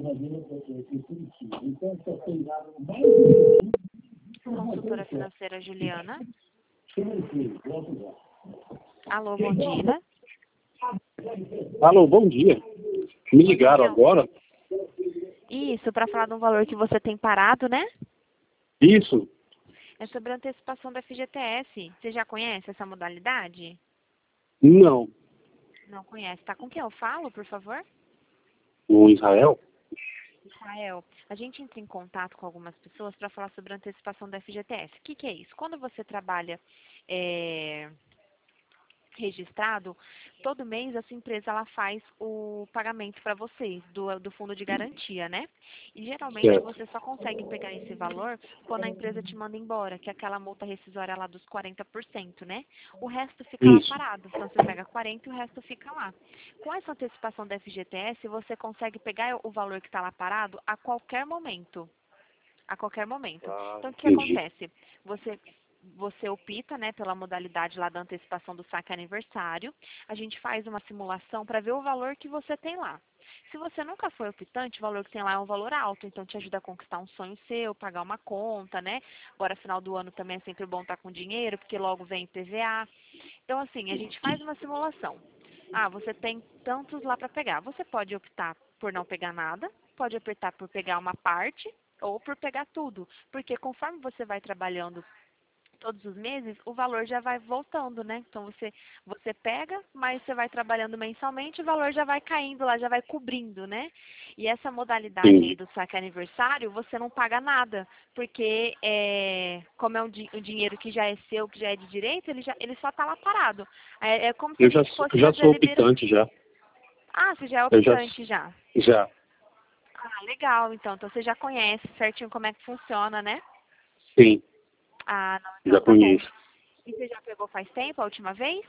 Consultora financeira Juliana. Alô, bom dia. Alô, bom dia. Me ligaram agora? Isso, para falar de um valor que você tem parado, né? Isso? É sobre a antecipação do FGTS. Você já conhece essa modalidade? Não. Não conhece. Tá com quem eu falo, por favor? O Israel? Israel, a gente entra em contato com algumas pessoas para falar sobre a antecipação do FGTS. O que é isso? Quando você trabalha registrado, todo mês a sua empresa ela faz o pagamento para vocês do fundo de garantia, né? E geralmente Certo. você só consegue pegar esse valor quando a empresa te manda embora, que é aquela multa rescisória lá dos 40%, né? O resto fica lá Isso. parado. Então você pega 40 e o resto fica lá. Com essa antecipação da FGTS, você consegue pegar o valor que está lá parado a qualquer momento. A qualquer momento. Então, o que Entendi. acontece? Você opta, né, pela modalidade lá da antecipação do saque aniversário. A gente faz uma simulação para ver o valor que você tem lá. Se você nunca foi optante, o valor que tem lá é um valor alto, então te ajuda a conquistar um sonho seu, pagar uma conta, né? Agora, final do ano também é sempre bom estar com dinheiro, porque logo vem IPVA. Então, assim, a gente faz uma simulação. Ah, você tem tantos lá para pegar. Você pode optar por não pegar nada, pode optar por pegar uma parte ou por pegar tudo, porque conforme você vai trabalhando todos os meses, o valor já vai voltando, né? Então você pega, mas você vai trabalhando mensalmente, o valor já vai caindo lá, já vai cobrindo, né? E essa modalidade aí Entendi. do saque aniversário, você não paga nada, porque como é um dinheiro que já é seu, que já é de direito, ele só tá lá parado. É como se a Eu já, gente fosse eu já fazer a sou liberação. optante já. Ah, você já é Eu já. optante já. Já. Ah, legal, então. Então você já conhece certinho como é que funciona, né? Sim. Ah, não, Já então tá bom. conheço. E você já pegou faz tempo, a última vez?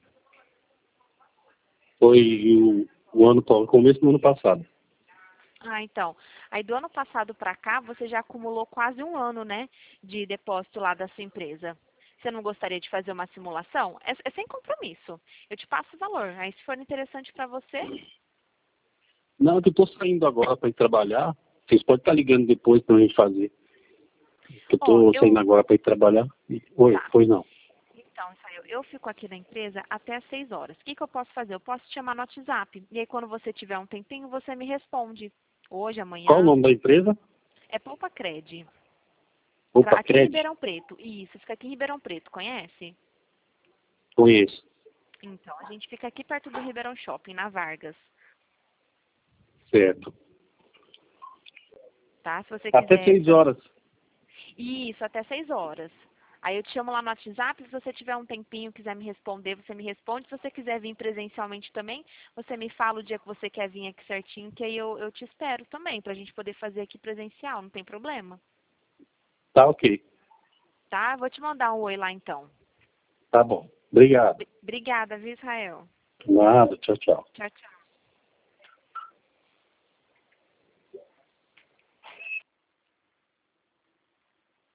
Foi o ano, começo do ano passado. Ah, então. Aí do ano passado para cá, você já acumulou quase um ano, né, de depósito lá da sua empresa. Você não gostaria de fazer uma simulação? É sem compromisso. Eu te passo o valor. Aí se for interessante para você, Não, que eu tô saindo agora para ir trabalhar. Vocês podem estar ligando depois pra gente fazer. Que eu ó, tô saindo eu... agora para ir trabalhar. Oi, Tá. pois não. Então, Israel, eu fico aqui na empresa até às 6 horas. O que eu posso fazer? Eu posso te chamar no WhatsApp. E aí, quando você tiver um tempinho, você me responde. Hoje, Qual o amanhã. nome da empresa? É Poupa Cred. Opa, Aqui em Cred. Ribeirão Preto. Isso, fica aqui em Ribeirão Preto. Conhece? Conheço. Então, a gente fica aqui perto do Ribeirão Shopping, na Vargas. Certo. Tá? Se você Até quiser 6 horas. Isso, até 6 horas. Aí eu te chamo lá no WhatsApp, se você tiver um tempinho, quiser me responder, você me responde. Se você quiser vir presencialmente também, você me fala o dia que você quer vir aqui certinho, que aí eu te espero também, pra gente poder fazer aqui presencial, não tem problema. Tá ok. Tá? Vou te mandar um oi lá então. Tá bom. Obrigado. Obrigada, viu, Israel? Nada. Tchau, tchau. Tchau, tchau.